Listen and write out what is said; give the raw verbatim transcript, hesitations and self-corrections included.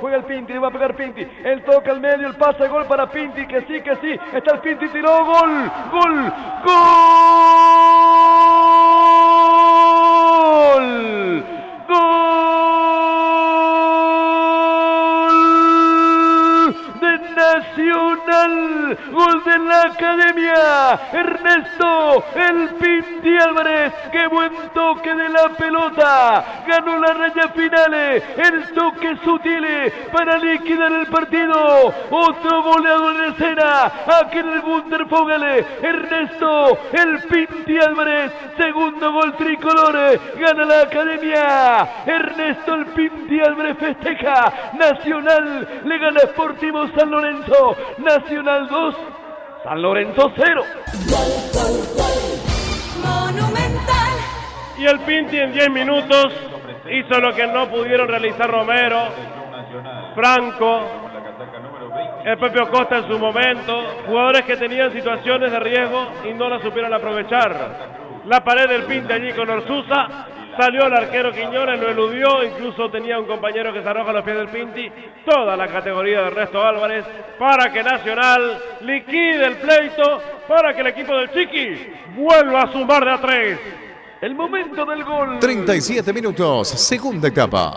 juega el Pinti, le va a pegar Pinti, el toque al medio, el pase, gol para Pinti, que sí, que sí, está el Pinti, tiró, gol, gol, gol, gol de Nacional, gol de la Academia, Ernesto el Pinti Álvarez, qué buen toque de la pelota, ganó la raya finales, el toque sutil para liquidar el partido, otro goleador en escena, aquí en el Wundervogel, Ernesto el Pinti Álvarez, segundo gol tricolor, gana la Academia, Ernesto el Pinti Álvarez festeja, Nacional le gana a Sportivo San Lorenzo, Nacional dos, San Lorenzo cero. Monumental. Y el Pinti en diez minutos hizo lo que no pudieron realizar Romero, Franco, el propio Costa en su momento, jugadores que tenían situaciones de riesgo y no las supieron aprovechar. La pared del Pinti allí con Orsuza, salió el arquero Quiñones, lo eludió, incluso tenía un compañero que se arroja a los pies del Pinti, toda la categoría de Ernesto Álvarez, para que Nacional liquide el pleito, para que el equipo del Chiqui vuelva a sumar de a tres. El momento del gol. treinta y siete minutos, segunda etapa.